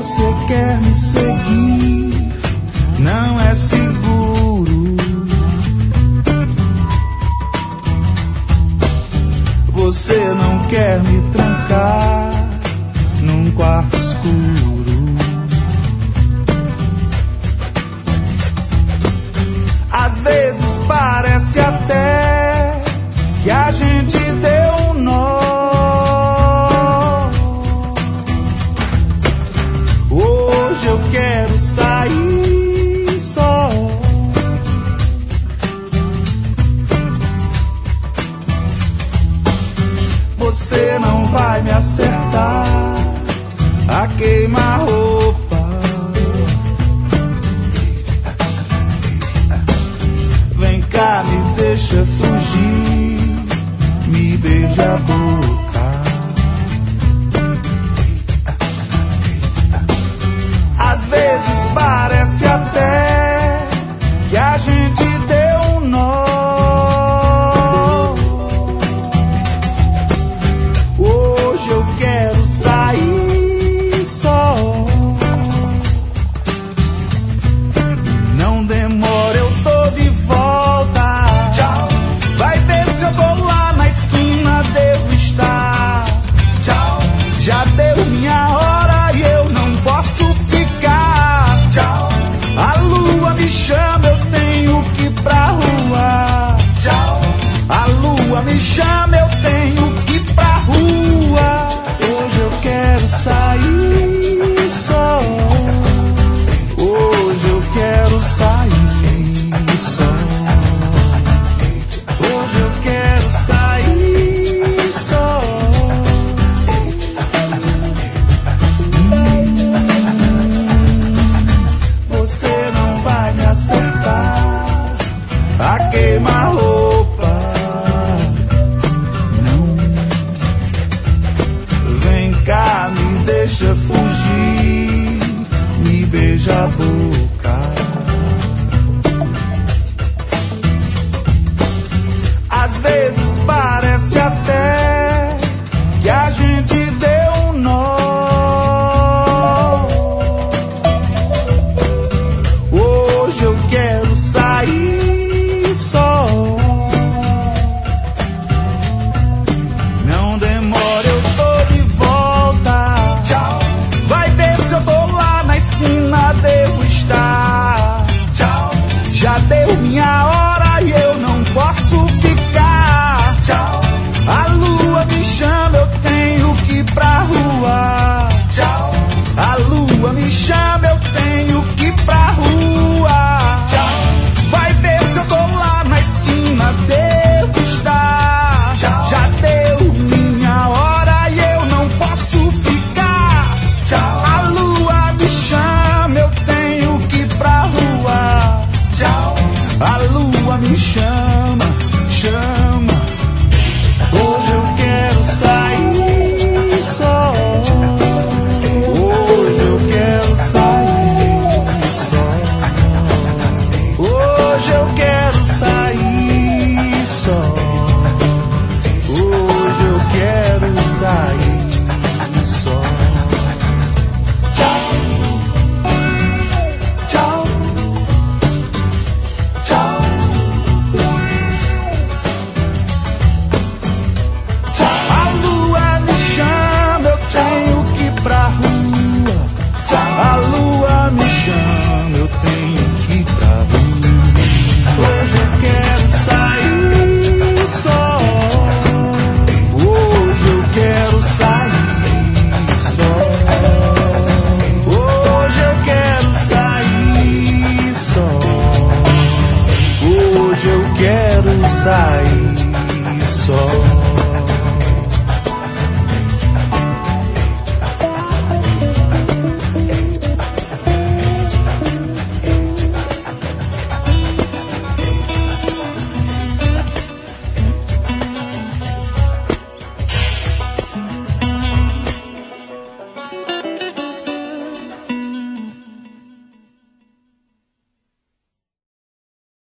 você quer me seguir, não é seguro. Você não quer me trancar num quarto escuro. Às vezes parece até que a gente deu um nó. Hoje eu quero sair só. Você não vai me acertar a queima-roupa. Vem cá, me deixa fugir, me beija a boca. Às vezes parece até que a gente deu um nó. Hoje eu quero sair só. Não demora, eu tô de volta. Tchau. Vai ver se eu tô lá na esquina, devo estar. Tchau. Já deu minha hora e eu não posso ficar. Tchau. A lua me chama, eu tenho que ir pra rua. Tchau. A lua me chama, eu tenho que ir pra rua. Hoje eu quero sair só. Hoje eu quero sair só. Hoje eu quero sair só. Você não vai me acertar a queima-roupa. Não. Vem cá, me deixa fugir, me beija a boca. Às vezes parece até que a gente deu um nó. Hoje eu quero sair só. Não demora, eu tô de volta. Tchau. Vai ver se eu tô lá na esquina, devo estar. Tchau. Já deu minha hora e eu não posso ficar. Tchau. A lua me chama, eu tenho que ir pra rua. Tchau. A lua me chama, eu tenho que ir pra rua. Tchau. Vai ver se eu tô lá na esquina, devo estar. Tchau. Já deu minha hora e eu não posso ficar. Tchau. A lua me chama, eu tenho que ir pra rua. Tchau. A lua me chama, chama. Hoje eu quero sair só. Hoje eu quero sair só. Hoje eu quero sair só. Hoje eu quero sair só. Tchau. Tchau. Tchau. A lua me chama, eu tenho que ir pra rua. A lua me chama, eu tenho que ir pra rua. Hoje eu quero sair só. Hoje eu quero sair só. Hoje eu quero sair só. Hoje eu quero sair só.